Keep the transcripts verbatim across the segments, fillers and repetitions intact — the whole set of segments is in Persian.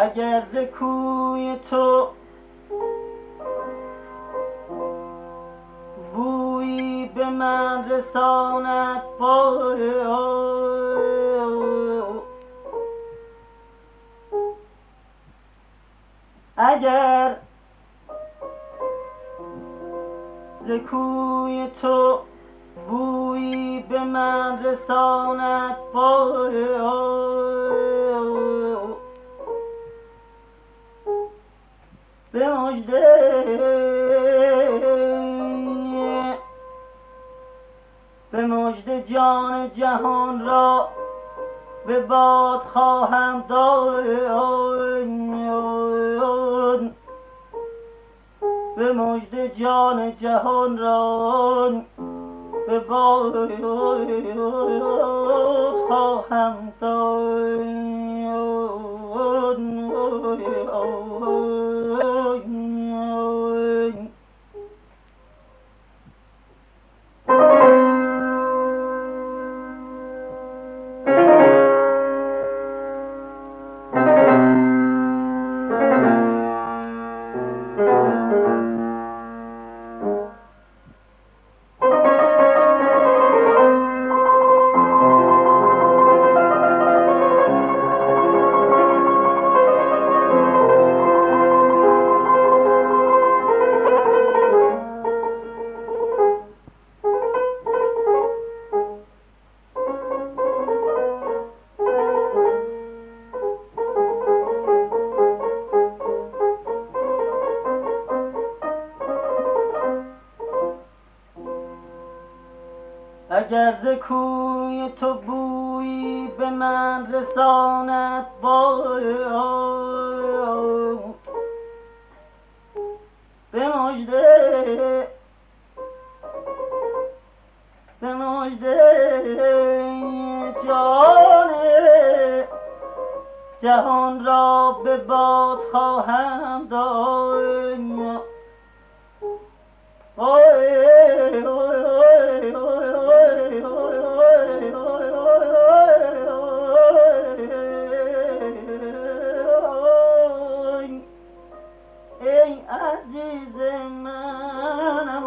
اگر ز کوی تو بویی به من رساند بای، اگر ز کوی تو بویی به من رساند بای، به مژده به مژده جان جهان را به باد خواهم داد، به مژده جان جهان را به باد خواهم داد. اگر ز کوی تو بویی به من رساند بای، به مژده به مژده جان جهان را به باد خواهم داد. ای عزیز منم،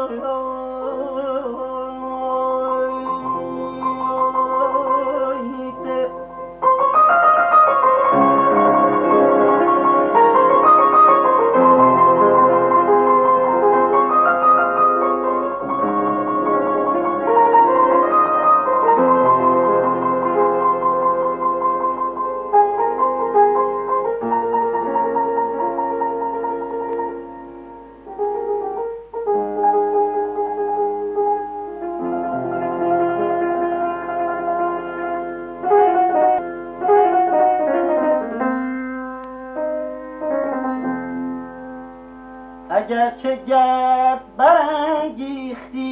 اگرچه گرد برانگیختی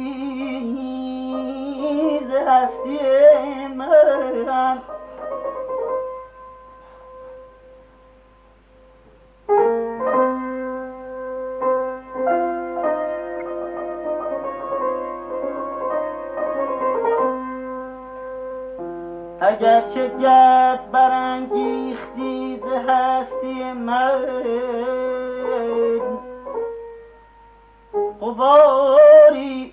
ز هستی من، اگرچه گرد برانگیختی ز هستی من، غباری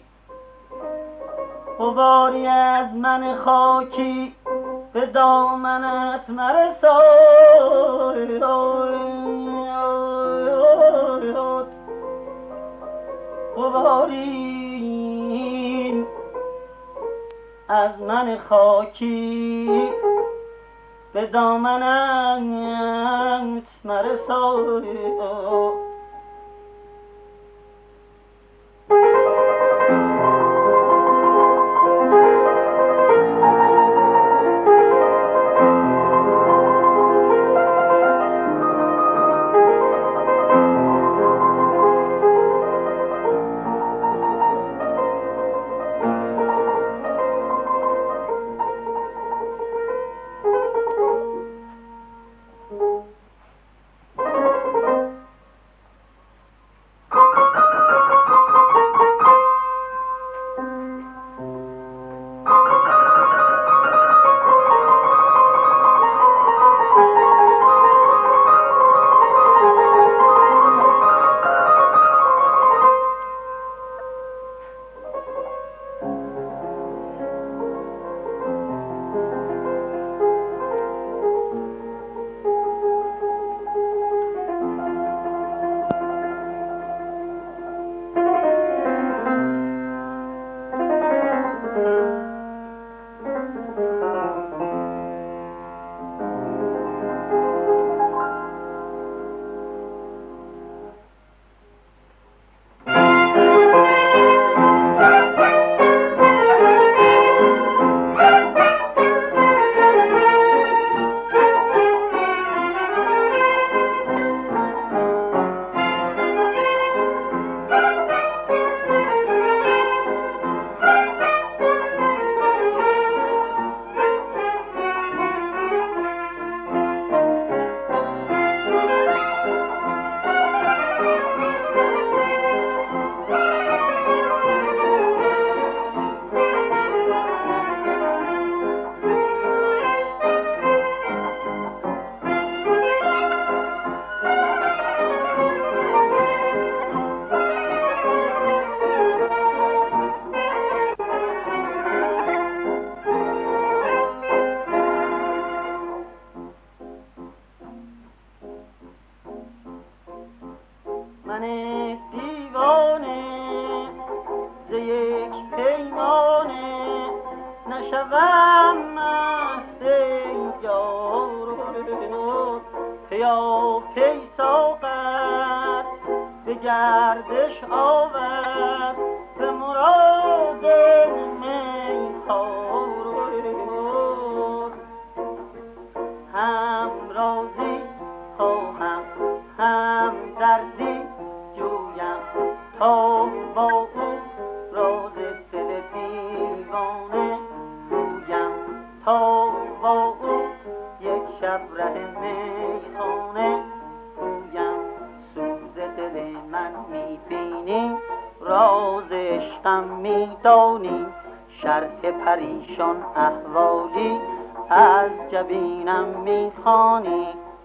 غباری از من خاکی به دامنت مرساد. غباری از من خاکی به دامنت مرساد. قیافه ساغر به گردش آورد به مراد میخوار. هم رازی خواهم هم دردی جویم تا با او راز دل دیوانه گویم، تا با او یک شب ره میخانه گویم. سوز دل من میبینی، راز عشقم میدانی، شرح پریشان احوالی از جبینم میخوانی.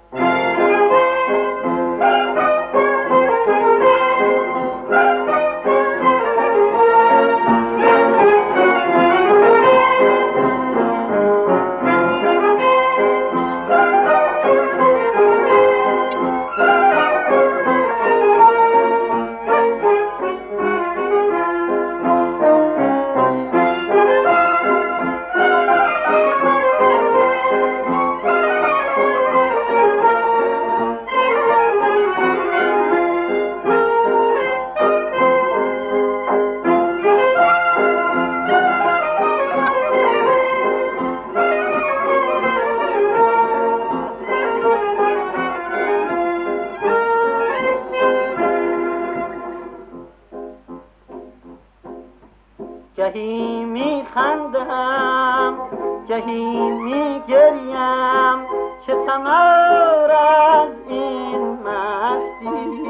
گهی میخندم گهی میگریم، چه ثمر از این مستی.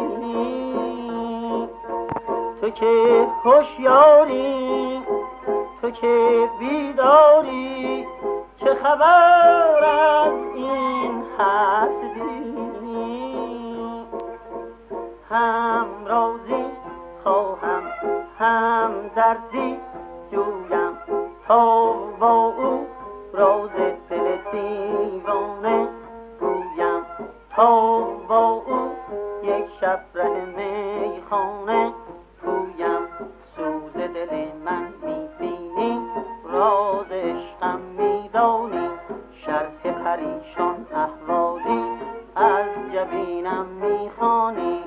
تو که هوشیاری تو که بیداری، چه خبر از این هستی. هم رازی خواهم هم دردی جویم، تا با او راز دل دیوانه گویم، تا با او یک شب ره میخانه گویم. سوز دل من میبینی، راز عشقم میدانی، شرح پریشان احوالی از جبینم میخوانی.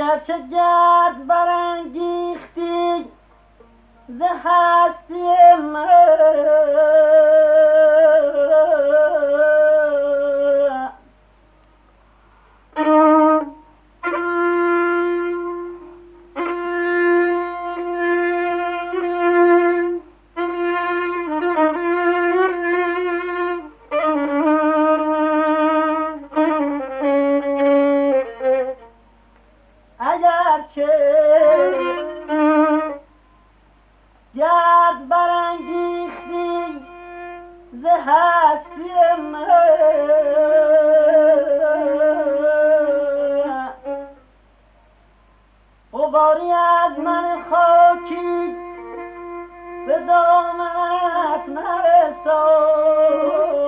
اگرچه گرد برانگیختی ز هستی من، گرد برانگیختی ز هستی من، غباری از من خاکی به دامنت نرسان.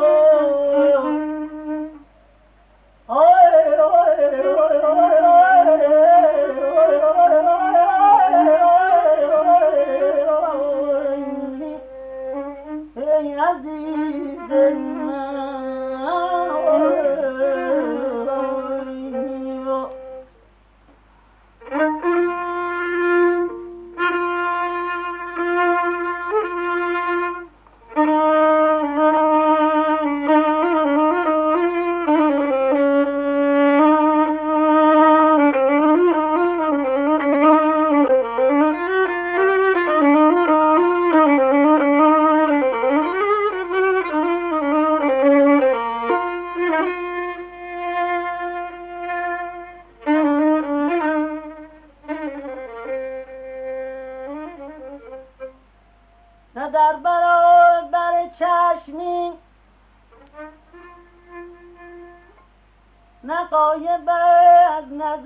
نه در برابر چشمی نه غایب از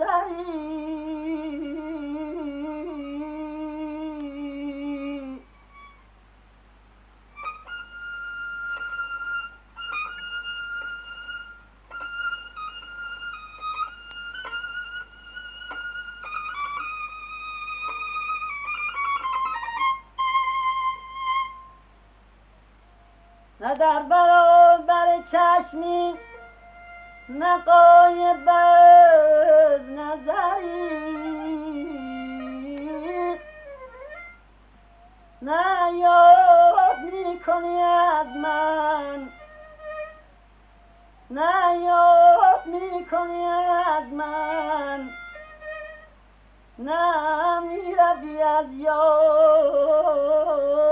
نظری، نه در برابر چشمی نه غایب از نظری، نه یاد میکنی از من، نه یاد میکنی از من، نه میروی از یاد.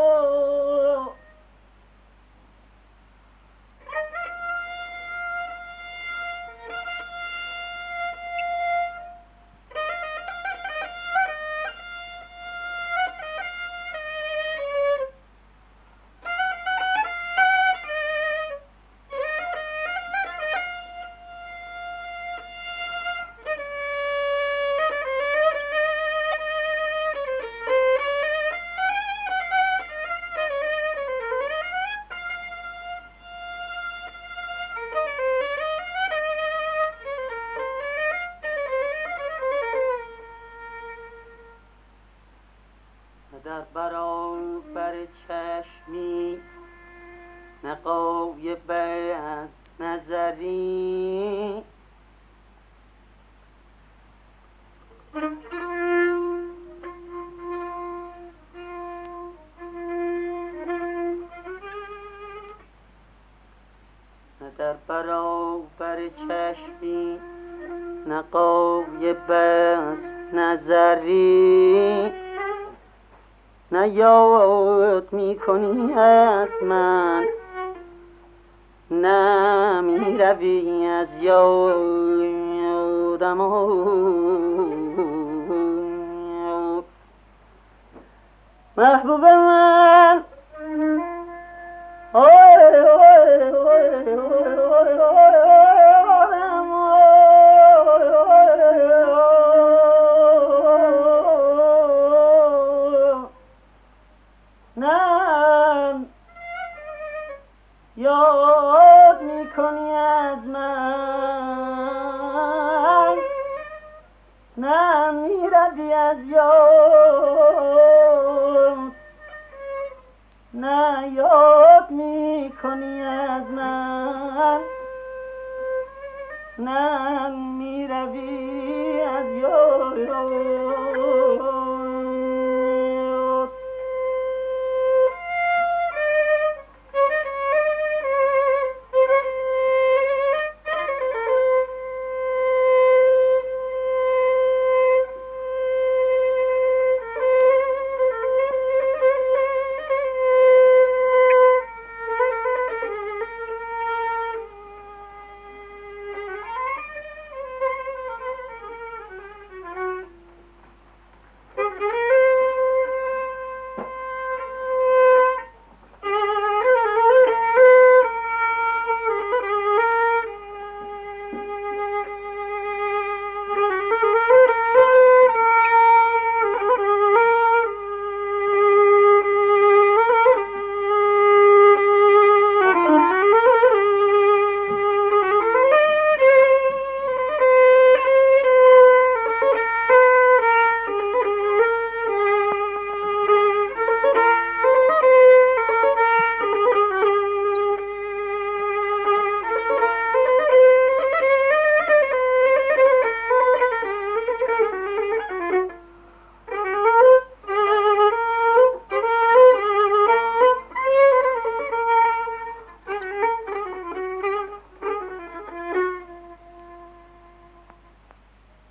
در برابر چشمی نه غایب از نظری، نه در برابر چشمی نه غایب از نظری، نه یاد میکنی از من، نه میروی از یادم. محبوب من نه یاد میکنی از من، نه میروی از یاد، نه یاد میکنی از من، نه میروی از یار